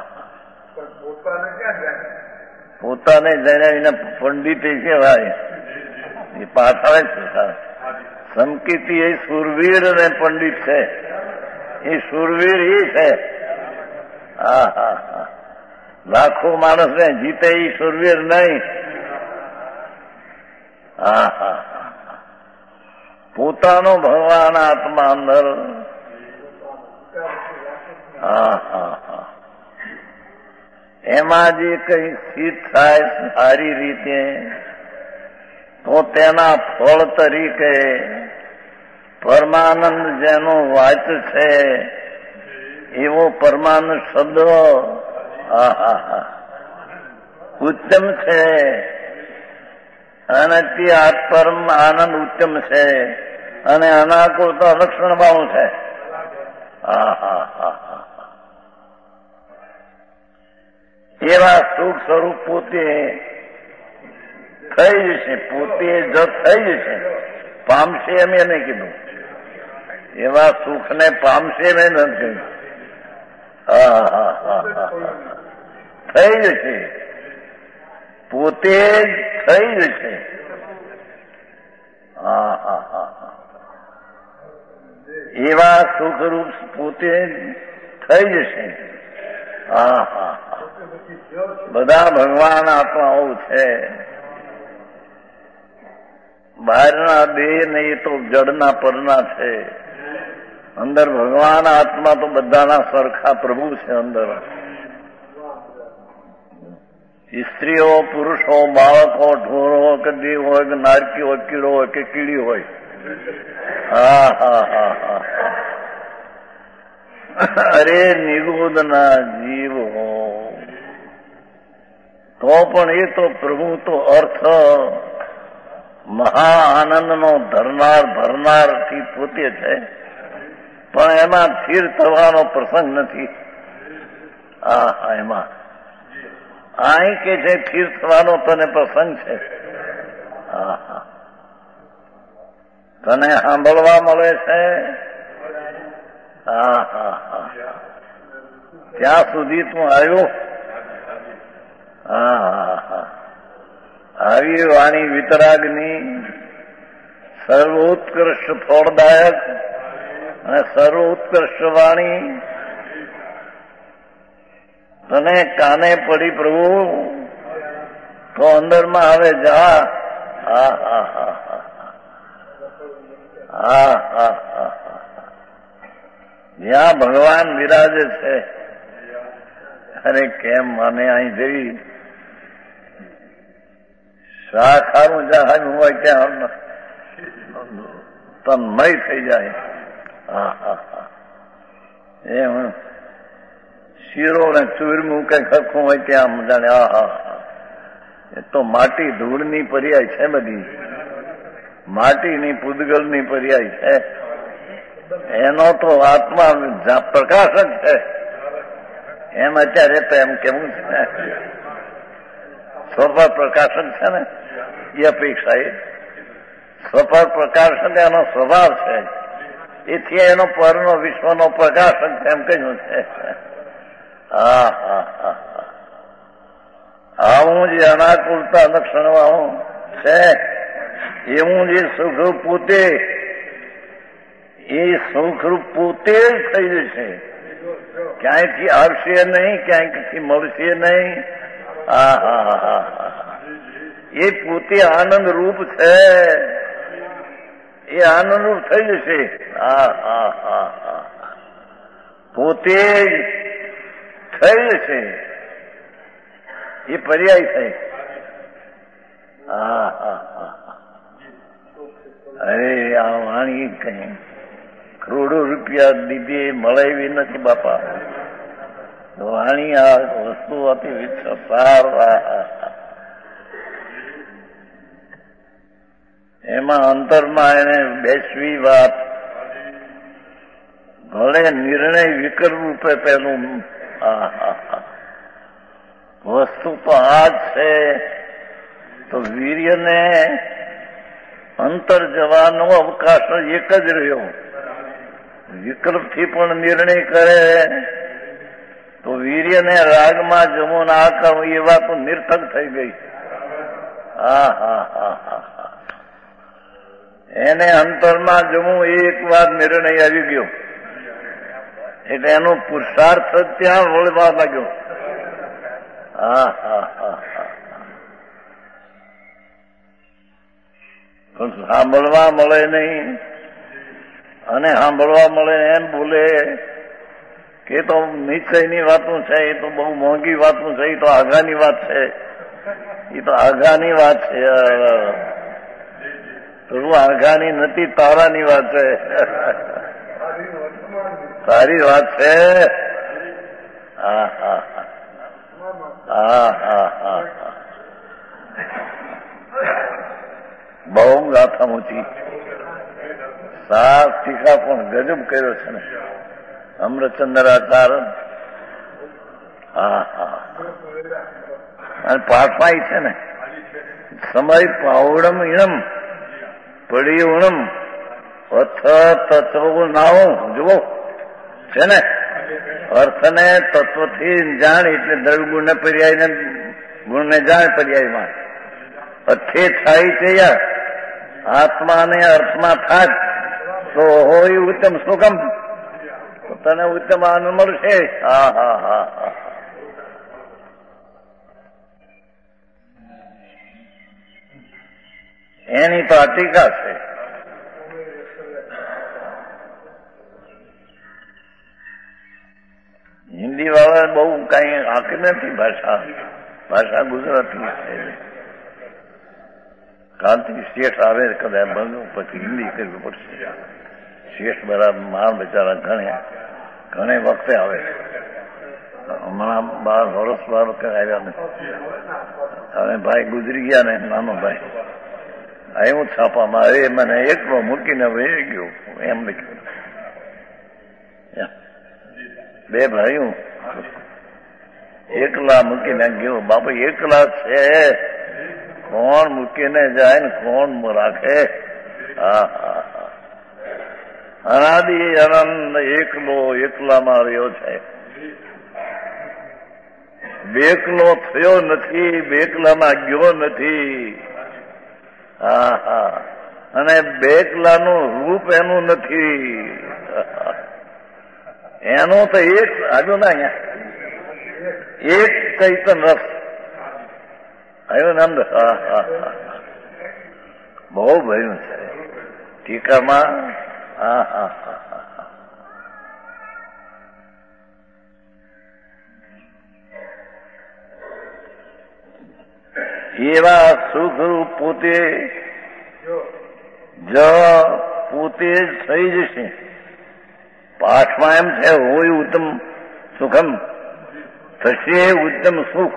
પોતાને જણાવીને પંડિત કહેવાય. એ પાછળ છે. સંકિતી એ સુરવીર અને પંડિત છે. એ સુરવીર એ છે. હા હા હા લાખો માણસને જીતે એ સુરવીર નહીં. હા હા પોતાનો ભગવાન આત્મા અંદર હા હા હા એમાં જે કઈ સ્થિત થાય સારી રીતે તો તેના ફળ તરીકે પરમાનંદ જેનો વાચ છે એવો પરમાનંદ શબ્દ હા હા હા ઉત્તમ છે અને તે આત્પરમ આનંદ ઉત્તમ છે અને અનાકુળ તો અલક્ષણ ભાવ છે. હા હા હા હા એવા સુખ સ્વરૂપ પોતે થઈ જશે, પોતે જ થઈ જશે, પામશે એમ એને કીધું. એવા સુખને પામશે મેં નથી કહ્યું. હા હા હા હા થઈ જશે, પોતે જ થઈ જશે. હા હા હા હા એવા સુખરૂપ પોતે થઈ જશે. હા હા હા બધા ભગવાન આત્માઓ છે. બહારના દેહ ને એ તો જડના પરના છે. અંદર ભગવાન આત્મા તો બધાના સરખા પ્રભુ છે. અંદર સ્ત્રીઓ પુરુષો બાળકો ઢોરો હોય કે દેવ હોય કે નારકી હોય કીડો હોય કે કીડી હોય. હા હા હા હા અરે નિગુદના જીવ હો તો પણ એ તો પ્રભુ તો અર્થ મહા આનંદનો ધરનાર ભરનાર થી પોતે છે, પણ એમાં સ્થિર થવાનો પ્રસંગ નથી. હા હા એમાં અહીં કે છે સ્થિર થવાનો તને પ્રસંગ છે. હા હા તને સાંભળવા મળે છે. હા હા હા ત્યાં સુધી તું આવ્યો. હા હા હા આવી વાણી વિતરાગની સર્વોત્કૃષ્ટ ફળદાયક અને સર્વોત્કૃષ્ટ વાણી તને કાને પડી પ્રભુ તો અંદરમાં આવે જા. હા હા હા હા હા હા હા જ્યાં ભગવાન વિરાજે છે. અરે કેમ મને અહીં જઈ શાખાનું જહાજ હોય ત્યાં તન્મય થઈ જાય. હા હા હા એ હું શીરો ને ચૂરમું કઈ ખખું હોય ત્યાં જાણે આ હા એ તો માટી ધૂળની પર્યાય છે. બધી માટીની પૂદગલની પર્યાય છે. એનો તો આત્મા પ્રકાશ જ છે. એમ અત્યારે તો એમ કેવું છે સ્વભાવ પ્રકાશન છે ને એ અપેક્ષા એ સ્વભાવ પ્રકાશન એનો સ્વભાવ છે. એથી એનો પરનો વિશ્વનો પ્રકાશન છે એમ કહ્યું છે. હા હા હા આવું જે અનાકુળતા લક્ષણવાળું છે એવું જે સુખરૂપ પોતે એ સુખરૂપ પોતે જ થઈ જશે. ક્યાંયથી આવશે નહીં, ક્યાંયથી મળશે નહીં. હા હા હા હા એ પોતે આનંદ રૂપ છે. એ આનંદ રૂપ થઈ જશે. હા હા હા હા પોતે જ થઈ જશે. એ પર્યાય છે. હા હા હા અરે આ વાણી કઈ કરોડો રૂપિયા દીધે મળે એવી નથી બાપા. વાણી આ વસ્તુ હતી વિચાર એમાં અંતરમાં એને બેસવી વાત ભલે નિર્ણય વિકલ્પ રૂપે પેલું હા હા હા વસ્તુ તો આ જ છે. તો વીર્યને અંતર જવાનો અવકાશ એક જ રહ્યો. વિકલ્પથી પણ નિર્ણય કરે તો વીર્યને રાગમાં જમો ના કરવું એ વાત નિર્થક થઈ ગઈ. હા હા હા હા હા એને અંતરમાં જમવું એક વાર નિર્ણય આવી ગયો એટલે એનો પુરુષાર્થ ત્યાં વળવા લાગ્યો. હા હા હા હા પણ સાંભળવા મળે નહીં અને સાંભળવા મળે એમ બોલે કે તો નિશ્ચયની વાતું છે, એ તો બહુ મોંઘી વાતું છે, એ તો આઘાની વાત છે, એ તો આઘાની વાત છે. પ્રભુ આઘાની નથી, તારાની વાત છે, તારી વાત છે. હા હા હા હા હા હા બહુ ગાથા મૂકી. સાત ટીકા પણ ગજબ કર્યો છે ને અમૃતચંદ્રાકાર. હા હા અને પાઠમાં છે ને સમય પાવડમ ઈણમ પડી ઉણમ અથ તત્વ નાવું જુઓ છે ને. અર્થને તત્વથી જાણ એટલે દ્રવ્ય ગુણને પર્યાયને ગુણને જાણ પર્યાયમાં અથે થાય છે. યાર આત્માને અર્થમાં થાક તો હોય ઉત્તમ સુગમ, તને ઉત્તમ આનંદ મળશે. હા હા હા હા એની તો આ ટીકા છે. હિન્દી વાળા બહુ કઈ આંકી નથી. ભાષા ભાષા ગુજરાતી છે. કાલથી શેઠ આવે કદાચ બનવું, પછી હિન્દી કરવી પડશે. શેઠ બરાબર માર બિચારા ઘણે ઘણે વખતે આવે. હમણાં બાર વર્ષ બાર વખતે આવ્યા નથી. હવે ભાઈ ગુજરી ગયા ને, નાનો ભાઈ આવ્યું છાપામાં. હવે મને એકલો મૂકીને વહી ગયો એમ લખ્યું. બે ભાઈઓ એકલા મૂકીને ગયો. બાપા એકલા છે, કોણ મૂકીને જાય ને કોણ રાખે. હા હા હા અનાદિ આનંદ એકલો એકલામાં રહ્યો છે. બેકલો થયો નથી, બેકલામાં ગયો નથી. હા હા અને બેકલાનું રૂપ એનું નથી. એનું તો એક આજુ ના અહીંયા એક ચૈતન રસ આવ્યો ને અંદર. હા હા હા બહુ ભર્યું છે ટીકામાં. હા હા હા હા એવા સુખરૂપ પોતે જ પોતે જ થઈ જશે. પાઠમાં એમ છે હોય ઉત્તમ સુખમ થશે ઉત્તમ સુખ,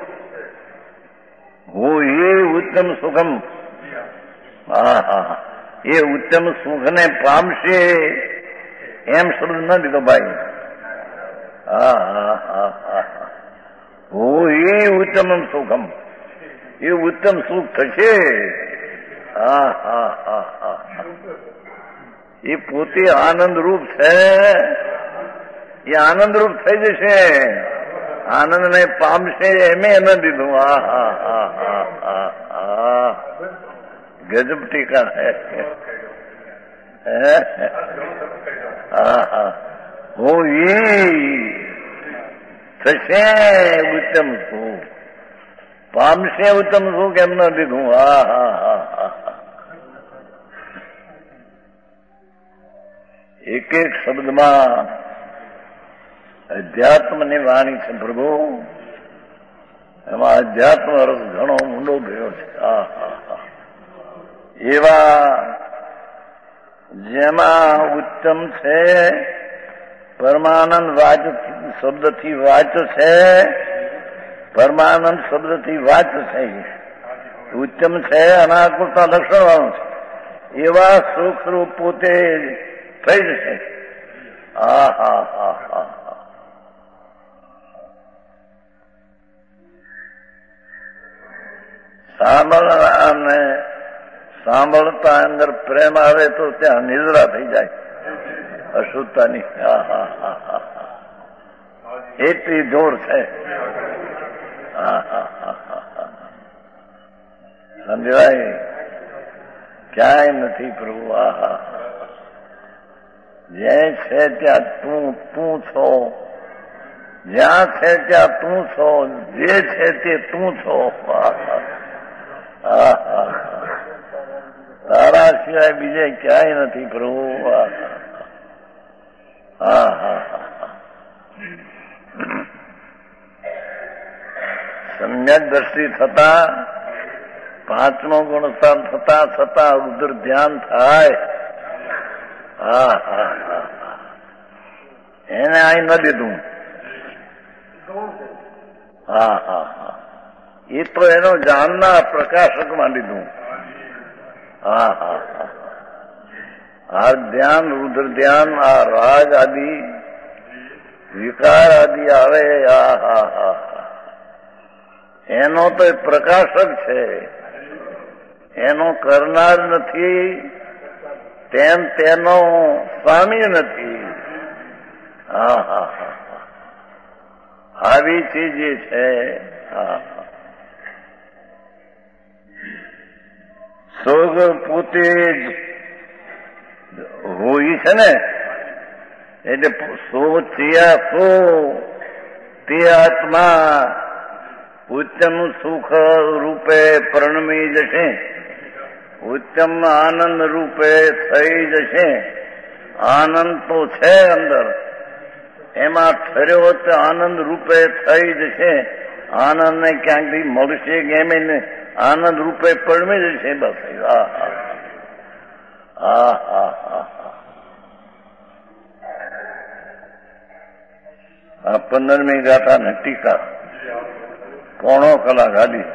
હોય ઉત્તમ સુખમ. હા હા એ ઉત્તમ સુખને પામશે એમ શબ્દ ન દીધો ભાઈ. હા હા હા હા હોય ઉત્તમ સુખમ, એ ઉત્તમ સુખ થશે. હા હા હા હા એ પોતે આનંદરૂપ છે, એ આનંદરૂપ થઈ જશે. આનંદને પામશે એમે ન દીધું. હા હા હા હા હા હા ગજબ ટીકા હે. હા હા હું ઈ થશે ઉત્તમ સુખ, પામશે ઉત્તમ સુખ એમ ન દીધું. હા હા હા હા એક એક શબ્દમાં અધ્યાત્મની વાણી છે પ્રભુ. એમાં અધ્યાત્મ રસ ઘણો ઊંડો ગયો છે. હા હા હા એવા જેમાં ઉત્તમ છે પરમાનંદ વાચ શબ્દથી વાચ છે, પરમાનંદ શબ્દથી વાચ છે. ઉત્તમ છે અનાકુરતા લક્ષણ વાળું છે. એવા સુખરૂપ પોતે થઈ જશે. હા હા હા હા હા સાંભળનારને સાંભળતા અંદર પ્રેમ આવે તો ત્યાં નિદ્રા થઈ જાય અશુદ્ધતાની. હા હા હા હા એટલી જોર છે. હા હા હા હા સમજાય ક્યાંય નથી પ્રભુ. આ હા જે છે ત્યાં તું તું છો, જ્યાં છે ત્યાં તું છો, જે છે તે તું છો. તારા સિવાય બીજે ક્યાંય નથી પ્રભુ. હા હા હા સમ્યક દ્રષ્ટિ થતા પાંચમો ગુણ થતા છતાં રુદ્ર ધ્યાન થાય. હા હા હા એને અહીં ન દીધું. હા હા હા એ તો એનો જાણના પ્રકાશકમાં લીધું. હા હા હા આ ધ્યાન રુદ્ર ધ્યાન આ રાગ આદિ વિકાર આદિ આવે. હા હા હા એનો તો પ્રકાશક છે, એનો કરનાર નથી, તેમ તેનો સ્વામી નથી. હા હા હા આવી ચીજ છે. હા સોગ પોતે જ હોય છે ને, એટલે સો થયા સો તે આત્મા ઉત્તમ સુખ રૂપે પરણમી જશે, ઉત્તમ આનંદ રૂપે થઈ જશે. આનંદ તો છે અંદર, એમાં ઠર્યો તો આનંદ રૂપે થઈ જશે. આનંદ ને ક્યાંકથી મળશે કેમ એને આનંદ રૂપે પરણમી જશે. બસ હા હા હા હા હા આ પંદરમી ગાથા ને ટીકા પોણો કલાક આદિ.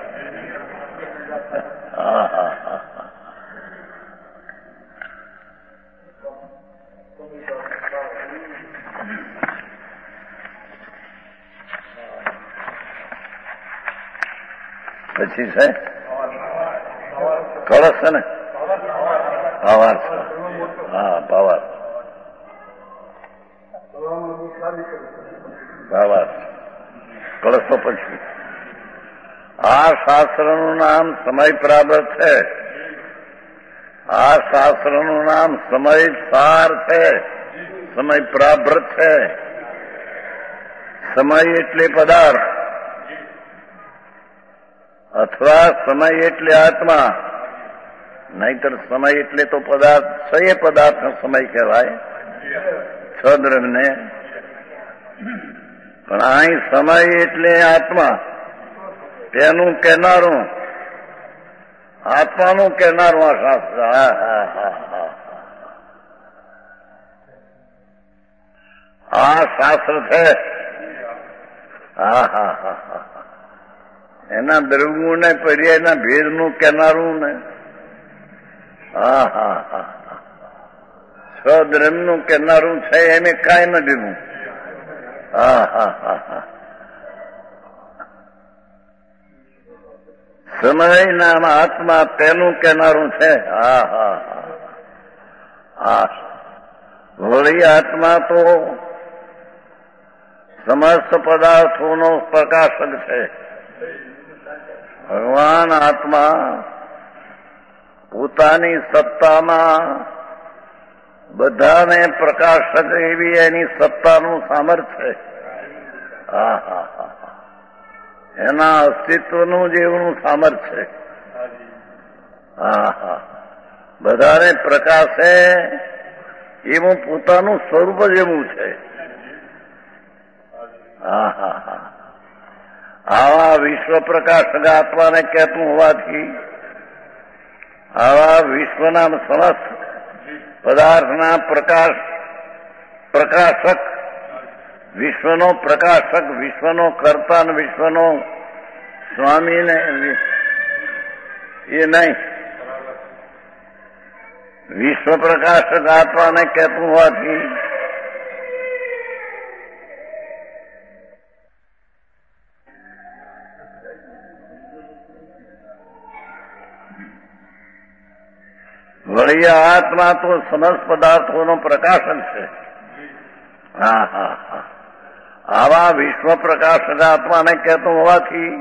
હા હા હા પછી છે કળશ છે ને ભાવાર છે. હા ભાવાર ભાવાર કળશ તો પછી આ શાસ્ત્રનું નામ સમય પ્રાપ્ત છે. આ શાસ્ત્રનું નામ સમય સાર છે, સમય પ્રાપ્ત છે. સમય એટલે પદાર્થ અથવા સમય એટલે આત્મા, નહીતર સમય એટલે તો પદાર્થ છે. પદાર્થ સમય કહેવાય છ દ્રવ્યને, પણ અહીં સમય એટલે આત્મા, તેનું કહેનારું આત્માનું કહેનારું આ શાસ્ત્ર. હા હા હા હા આ શાસ્ત્ર છે. હા હા હા હા એના દ્રવ્યો ને પર્યાયના ભેદનું કહેનારું ને. હા હા હા સ્વદ્રવ્યનું કહેનારું છે. એને કાંઈ ન દીધું. હા હા હા હા સમય નામ આત્મા તેનું કહેનારું છે. હા હા હા હા વળી આત્મા તો સમસ્ત પદાર્થોનો પ્રકાશક છે. ભગવાન આત્મા પોતાની સત્તામાં બધાને પ્રકાશક એવી એની સત્તાનું સામર્થ્ય. હા હા હા એના અસ્તિત્વનું જેવું સામર્થ્ય. હા હા બધાને પ્રકાશે એવું પોતાનું સ્વરૂપ જેવું છે. હા હા હા આવા વિશ્વ પ્રકાશક આત્માને કહેતું હોવાથી આવા વિશ્વના સમસ્ત પદાર્થના પ્રકાશ પ્રકાશક, વિશ્વનો પ્રકાશક, વિશ્વનો કર્તા ને વિશ્વનો સ્વામી ને એ નહીં, વિશ્વ પ્રકાશક આત્માને કહેતું હોવાથી વળી આત્મા તો સમસ્ત પદાર્થોનો પ્રકાશક છે. હા હા હા આવા વિશ્વ પ્રકાશક આત્માને કહેતું હોવાથી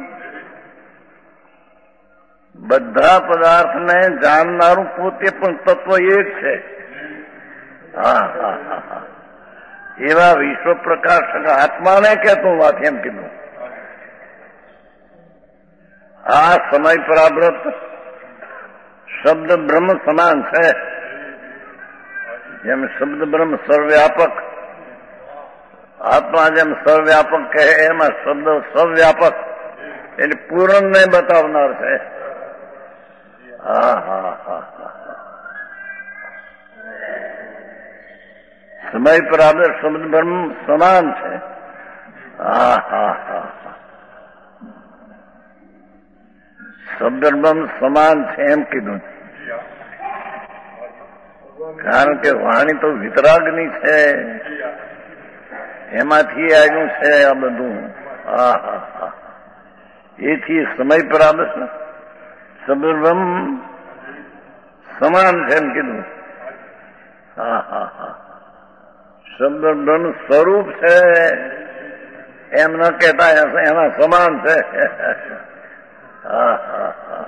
બધા પદાર્થને જાણનારું પોતે પણ તત્વ એક છે. હા હા હા હા એવા વિશ્વ પ્રકાશક આત્માને કહેતું હોવાથી એમ કીધું. આ સમય પરાવૃત શબ્દ બ્રહ્મ સમાન છે. જેમ શબ્દ બ્રહ્મ સર્વવ્યાપક આત્મા જેમ સર્વવ્યાપક કહે એમાં શબ્દ સર્વવ્યાપક એટલે પૂર્ણને બતાવનાર છે. હા હા હા સમય પ્રાપ્ત શબ્દ બ્રહ્મ સમાન છે. હા હા હા શબ્દ બ્રહ્મ સમાન છે એમ કીધું. કારણ કે વાણી તો વિતરાગની છે, એમાંથી આવ્યું છે આ બધું. હા હા હા એથી સમય પ્રાપ્ત શબ્દ બ્રહ્મ સમાન છે એમ કીધું. હા હા હા શબ્દ બ્રહ્મ સ્વરૂપ છે એમ ન કહેતા એના સમાન છે. હા હા હા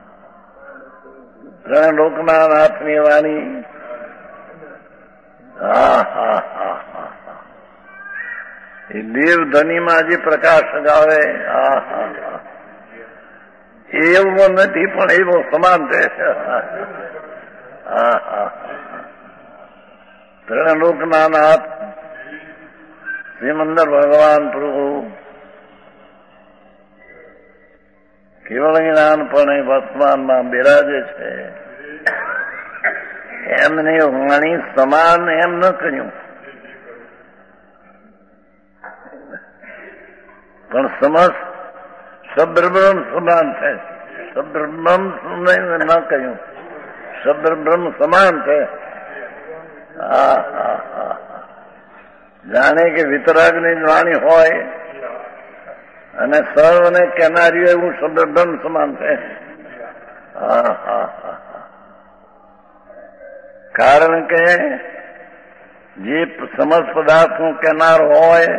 ત્રણ લોકના નાથની વાણી. હા હા હા હા એ દેવધનીમાં જે પ્રકાશ ગાવે. હા હા હા એવો નથી પણ એવો સમાન છે. હા હા ત્રણ લોકના નાથ શ્રીમંદર ભગવાન પ્રભુ કેવળ જ્ઞાનપણે વર્તમાનમાં બિરાજે છે. એમની વાણી સમાન એમ ન કહ્યું, પણ સમસ્ત શબ્દ બ્રહ્મ સમાન છે. શબ્દ બ્રહ્મ ન કહ્યું, શબ્દ બ્રહ્મ સમાન છે. હા હા હા જાણે કે વિતરાગની વાણી હોય અને સર્વને કહેનારી એવું શબ્દ બ્રહ્મ સમાન છે. હા હા હા કારણ કે જે સમસ્ત પદાર્થનું કહેનાર હોય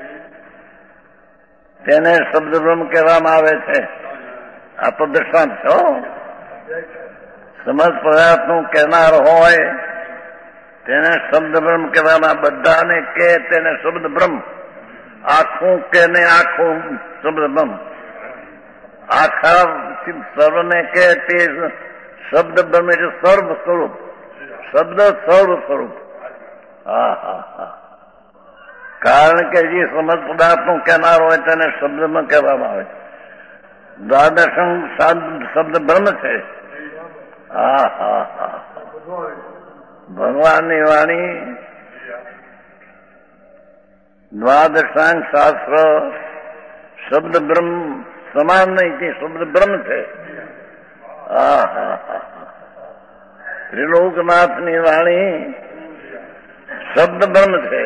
તેને શબ્દ બ્રહ્મ કહેવામાં આવે છે. આ તો દ્રષ્ટાંત છે. સમસ્ત પદાર્થનું કહેનાર હોય તેને શબ્દ બ્રહ્મ કહેવામાં, બધાને કે તેને શબ્દ બ્રહ્મ, આખું કે ને આખું શબ્દ બ્રહ્મ, આખા સર્વને કે તે શબ્દ બ્રહ્મ એટલે સર્વ સ્વરૂપ, શબ્દ સર્વ સ્વરૂપ. હા હા હા કારણ કે જે સમસ્ત પદાર્થનું કહેનાર હોય તેને શબ્દમાં કહેવામાં આવે. દ્વાદશમ શબ્દ બ્રહ્મ છે. હા હા હા ભગવાનની વાણી દ્વાદશાંગ શાસ્ત્ર શબ્દ બ્રહ્મ સમાન નહીં છે, શબ્દ બ્રહ્મ છે. હા હા હા ત્રિલોકનાથની વાણી શબ્દ બ્રહ્મ છે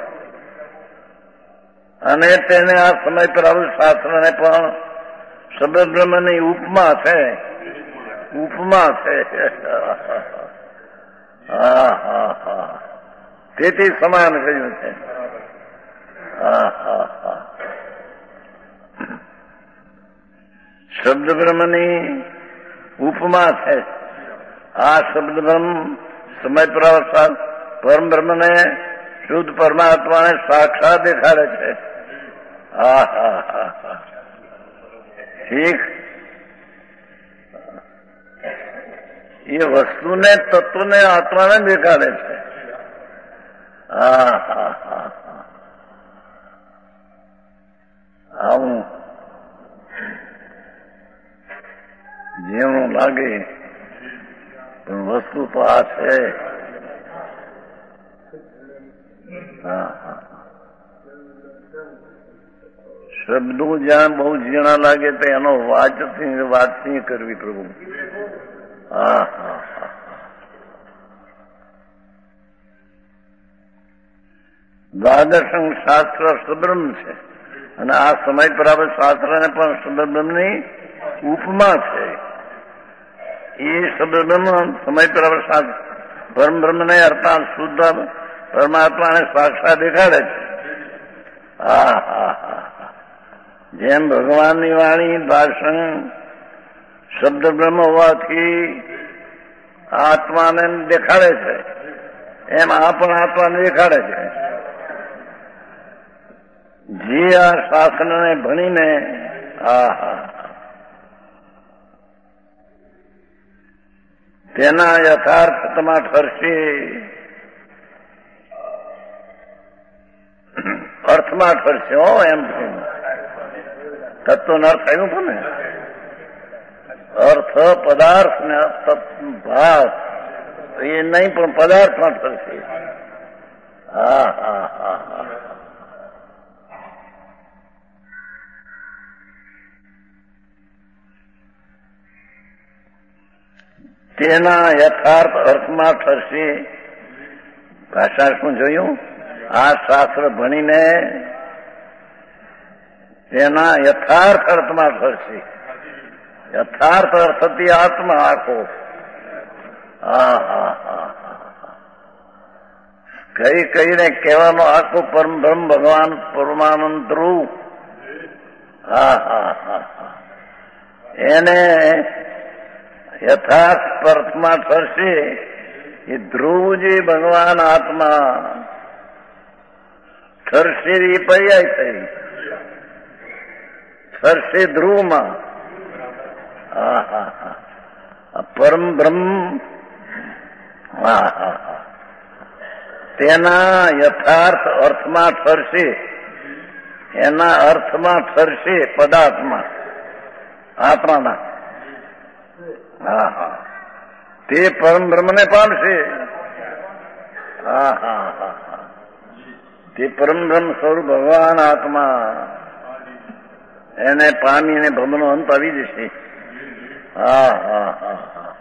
અને તેને આ સમય પર આવેલ શાસ્ત્રને પણ શબ્દ બ્રહ્મની ઉપમા છે. ઉપમા છે. હા હા હા તેથી સમાન કહ્યું છે. હા હા હા શબ્દ બ્રહ્મની ઉપમા છે. આ શબ્દ બ્રહ્મ સમય પ્રવર્તન પરમ બ્રહ્મને શુદ્ધ પરમાત્માને સાક્ષાત દેખાડે છે. હા હા હા હા ઠીક. એ વસ્તુને તત્વને આત્માને દેખાડે છે. હા હા હા હા આવું જેવું લાગે પણ વસ્તુ તો આ છે. હા હા શબ્દો જ્યાં બહુ ઝીણા લાગે તો એનો વાતથી વાતથી કરવી પ્રભુ. હા હા હા દ્વાદશમ શાસ્ત્ર શબ્દબ્રહ્મ છે અને આ સમય પ્રાપ્ત શાસ્ત્રને પણ શબ્દબ્રહ્મની ઉપમા છે. એ શબ્દબ્રહ્મ સમય પ્રાપ્ત શાસ્ત્ર પરમ બ્રહ્મને અર્થાત શુદ્ધ પરમાત્માને સાક્ષાત દેખાડે છે. હા હા હા જેમ ભગવાનની વાણી ભાષણ શબ્દ બ્રહ્મ હોવાથી આત્માને દેખાડે છે, એમ આ પણ આત્માને દેખાડે છે. જે આ શાસ્ત્રને ભણીને હા હા તેના યથાર્થમાં ઠરશે. અર્થમાં ઠરશે હો એમ તત્વનો અર્થ આવ્યું પણ ને અર્થ પદાર્થ ને ભાવ એ નહીં પણ પદાર્થમાં ઠરશે. હા હા હા હા તેના યથાર્થ અર્થમાં ઠરશે. ભાષા શું જોયું? આ શાસ્ત્ર ભણીને તેના યથાર્થ અર્થમાં ઠરશે. યથાર્થ અર્થથી આત્મા આખો. હા હા હા કઈ કઈને કહેવાનો આખું પરમ બ્રહ્મ ભગવાન પરમાનંદ ધ્રુવ. હા હા હા હા એને યથાર્થ અર્થમાં ઠરશે. એ ધ્રુવજી ભગવાન આત્મા ઠરશે એ પર્યાય થઈ ઠરશે ધ્રુવમાં. હા હા હા પરમ બ્રહ્મ. હા હા હા તેના યથાર્થ અર્થમાં ઠરશે. એના અર્થમાં ઠરશે પદાર્થમાં આત્માના. હા હા તે પરમ બ્રહ્મને પામશે. હા હા હા હા તે પરમ બ્રહ્મ સ્વરૂપ ભગવાન આત્મા એને પામીને બ્રહ્મનો અંત આવી જશે. હા હા હા હા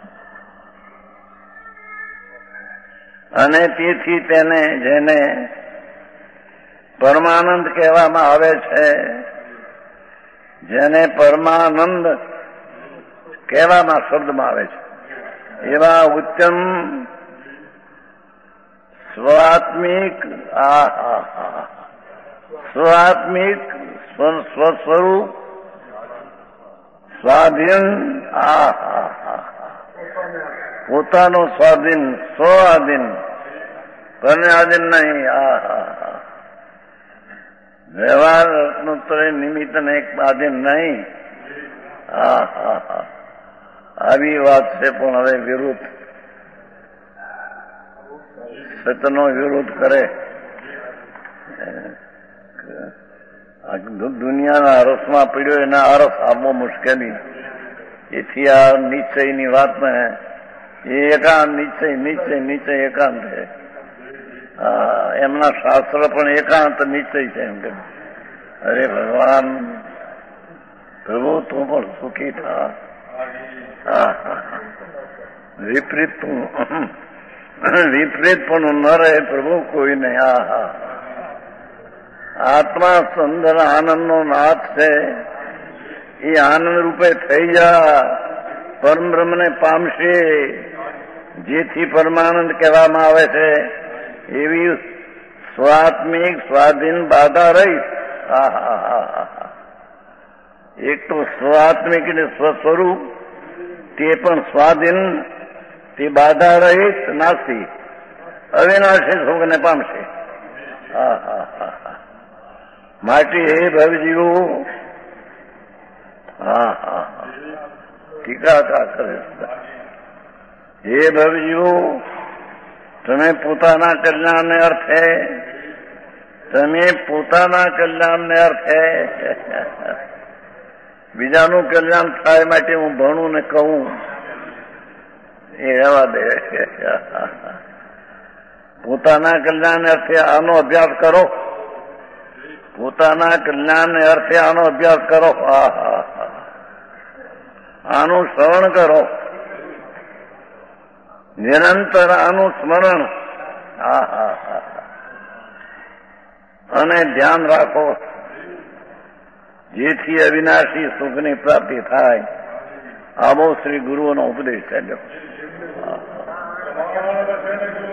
અને તેથી તેને જેને પરમાનંદ કહેવામાં આવે છે, જેને પરમાનંદ કહેવામાં શબ્દમાં આવે છે, એવા ઉત્તમ સ્વાત્મિક આ હા હા સ્વાત્મિક સ્વસ્વરૂપ સ્વાધીન આ હા હા પોતાનો સ્વાધીન સ્વાધીન પરનાધીન નહીં. આ હા હા વ્યવહારનું તો નિમિત્તને એક આધીન નહીં. હા હા હા આવી વાત છે. પણ હવે વિરુદ્ધ સતનો વિરોધ કરે. દુનિયાના અરસમાં પડ્યો એના અરસ આપવો મુશ્કેલી. એથી આ નિશ્ચયની વાતને એ એકાંત નિશ્ચય નિશ્ચય નિશ્ચય એકાંત છે. એમના શાસ્ત્ર પણ એકાંત નિશ્ચય છે. એમ કે અરે ભગવાન પ્રભુ તું પણ સુખી થા. હા હા વિપરીત તું વિપરીત પણ ન રહે પ્રભુ કોઈ નહીં. હા હા આત્મા સુંદર આનંદનો નાથ છે. એ આનંદ રૂપે થઈ જા પરમ બ્રહ્મને પામશે. જેથી પરમાનંદ કહેવામાં આવે છે એવી સ્વાત્મિક સ્વાધીન બાધા રહી. હા હા હા હા એક તો સ્વાત્મિક એટલે સ્વસ્વરૂપ તે પણ સ્વાધીન તે બાધા રહિત નાસી અવિનાશી સુખને પામશે. હા હા હા હા માટે હે ભવજીવો. હા હા હા ટીકાકાર કરે. હે ભવજીવો તમે પોતાના કલ્યાણને અર્થે તમે પોતાના કલ્યાણને અર્થે બીજાનું કલ્યાણ થાય માટે હું ભણું ને કહું એ રહેવા દે. પોતાના કલ્યાણ અર્થે આનો અભ્યાસ કરો. પોતાના કલ્યાણ અર્થે આનો અભ્યાસ કરો. હા હા હા આનું શ્રવણ કરો. નિરંતર આનું સ્મરણ. હા હા હા અને ધ્યાન રાખો જેથી અવિનાશી સુખની પ્રાપ્તિ થાય. આવો શ્રી ગુરુઓનો ઉપદેશ ચાલ્યો.